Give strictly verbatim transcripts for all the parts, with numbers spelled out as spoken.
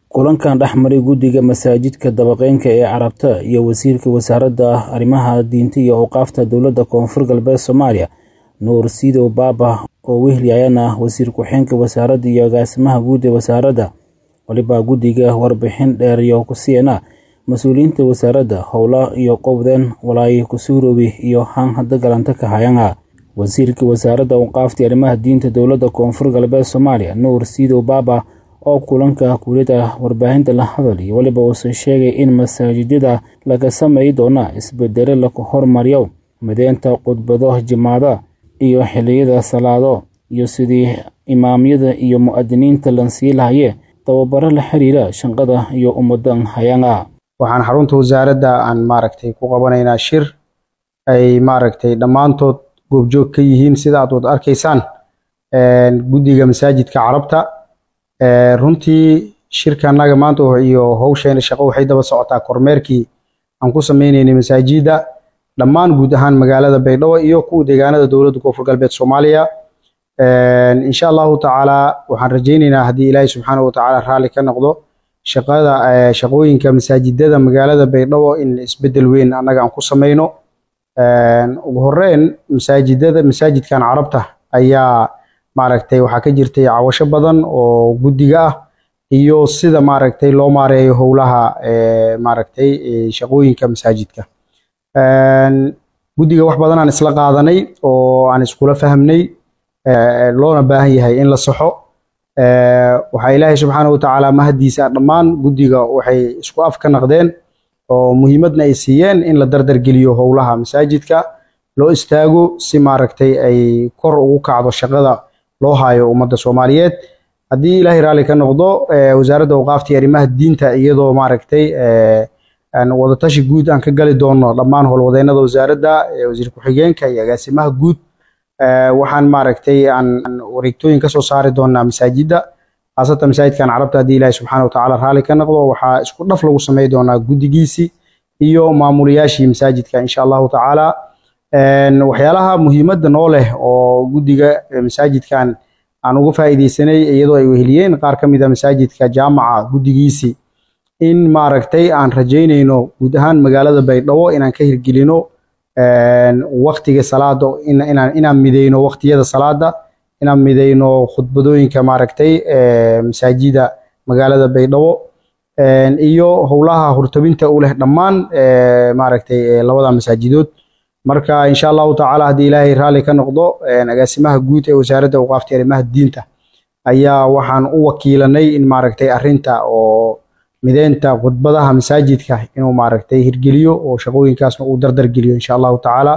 kulankan dhexmaray guddiga masaajidka dabaqeynka ee Carabta iyo wasiirka wasaaradda arrimaha diinta iyo awqaafta dowladda Koonfur Galbeed Soomaaliya Nuur Sido Baba oo weheliyayna wasiir ku-xigeenka wasaaradda iyo agaasimaha guud ee wasaaradda waliba guddiga warbixin dheer iyo ku siina mas'uuliyiinta wasaaradda howlaha iyo qowdeen walaay ku suuroobi iyo han hadda galanta ka hayana wasiirka wasaaradda awqaafta arrimaha diinta dowladda Koonfur Galbeed Soomaaliya Nuur Sido Baba oo kulanka kuurida warbaahinta la hadlay waliba uu sheegay in masaajidada laga sameeyo doona isbedel la ku hormariyo mideynta qudbado jimaada iyo xilliyada salaado iyo sidii imaamyada iyo muadiniinta lan sii lahaye tababaro la xiriira shaqada iyo ummadan hayana waxaan xarunta wasaaradda aan maaragtay ku qabanaynaa shir ay maaragtay dhamaantood goobjoog ka yihiin sida aad wad arkaysaan ee guddiga masaajidka Carabta ee runtii shirkanaga maanta iyo hawsheena shaqo waxay daba socotaa kormeerkii aan ku sameeynay masaajida dhammaan guud ahaan magaalada Baydhabo iyo ku deegaanada dowladda Koonfur Galbeed Soomaaliya ee insha Allah taala waxaan rajaynaynaa hadii Ilaahay subhanahu wa taala raali ka noqdo shaqada shaqooyinka masaajidada magaalada Baydhabo in isbedel weyn anaga aan ku sameeyno ee ugu horreyn masaajidada masaajidkan Carabta ayaa maaragtay waxa ka jirtay cawasho badan oo guddiga ah iyo sida maaragtay loo maareeyo howlaha ee maaragtay shaqooyinka masaajidka ee guddiga wax badan aan isla qaadanay oo aan iskula fahamnay ee loona baahan yahay in la saxo ee waxa Ilaahay subhanahu wa taala mahadiisa dhamaan guddiga waxay isku af ka naqdeen oo muhiimadna ay siiyeen in la dardar geliyo howlaha masaajidka loo istaago si maaragtay ay kor ugu kacdo shaqada loo hayo ummadda Soomaaliyeed hadii Ilaahay raali ka noqdo wasaaradda awqaafta arrimaha diinta iyadoo maaragtay ee aan wada tashi guud aan ka gali doono dhamaan howlwadeennada wasaaradda wasiir ku-xigeenka iyo agaasimaha guud ee waxaan maaragtay aan wareegtooyin ka soo saari doonaa masaajidda asata masaajidkan Carabta hadii Ilaahay subhanahu wa taala raali ka noqdo waxa isku dhaf lagu sameeyo doonaa guddigiisi iyo maamulayaashii masaajidka insha Allah taala een waxyaalaha muhiimadda noo leh oo guddiga masaajidkan aan ugu faa'iideysanay iyadoo ay weheliyeen qaar ka mid ah masaajidka jaamaca guddigiisi in maaragtay aan rajaynayno guud ahaan magaalada Baydhabo inaan ka hirgelino een waqtiga salaada inaan inaan mideyno waqtiyada salaada inaan mideyno khudbadooyinka maaragtay ee masaajida magaalada Baydhabo een iyo howlaha hortabinta u leh dhamaan ee maaragtay labada masaajidood marka insha Allah taala hadii Ilaahay raali ka noqdo agaasimaha guud ee wasaaradda awqaafta arrimaha diinta ayaa waxaan u wakiilanay in maaragtay arinta oo mideynta khudbadaha masaajidka inuu maaragtay hirgeliyo oo shaqooyinkaasna uu dardar geliyo insha Allah taala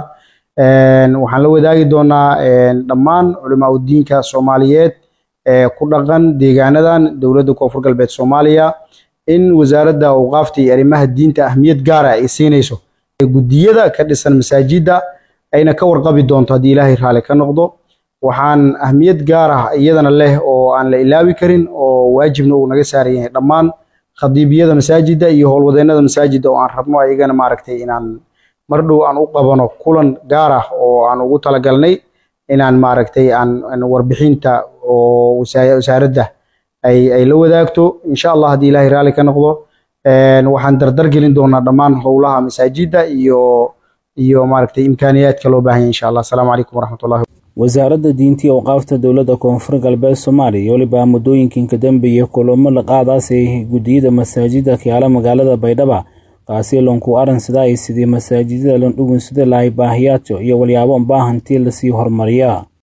een waxaan la wadaagi doonaa een dhamaan culimada diinka Soomaaliyeed ee ku dhaqan deegaanadan dowladda Koonfur Galbeed Soomaaliya in wasaaradda awqaafta arrimaha diinta ahmiyad gaar ah ay siinayso guddiyada ka dhisan masaajida ayna ka warqabi doonto hadii Ilaahay raali ka noqdo waxaan ahmiyad gaar ah iyadana leh oo aan la ilaawi karin oo waajibna uu naga saaran yahay dhamaan khadiibiyada masaajida iyo howlwadeennada masaajida oo aan rabno ayagana maaragtay inaan mar dhow aan u qabano kulan gaar ah oo aan ugu talagalnay inaan maaragtay aan warbixinta oo wasaaradda ay ay la wadaagto insha Allah hadii Ilaahay raali ka noqdo een waxaan dardar gelin doonaa dhamaan howlaha masaajida iyo iyo maaragtay imkaaniyaadka loo baahan yahay insha Allah assalamu alaykum warahmatullahi wasaaradda diinta iyo awqaafta dowladda Koonfur Galbeed Soomaaliya waliba muddooyinkan ka dambeeyay kulamo la qaadaasay guddiyada masaajida ka magaalada Baydhabo qaasi loonku aran sida ay sidii masaajidada lan dhugun sida lahay baahiyaadka iyo walyaabo baahantii la sii hormariyaa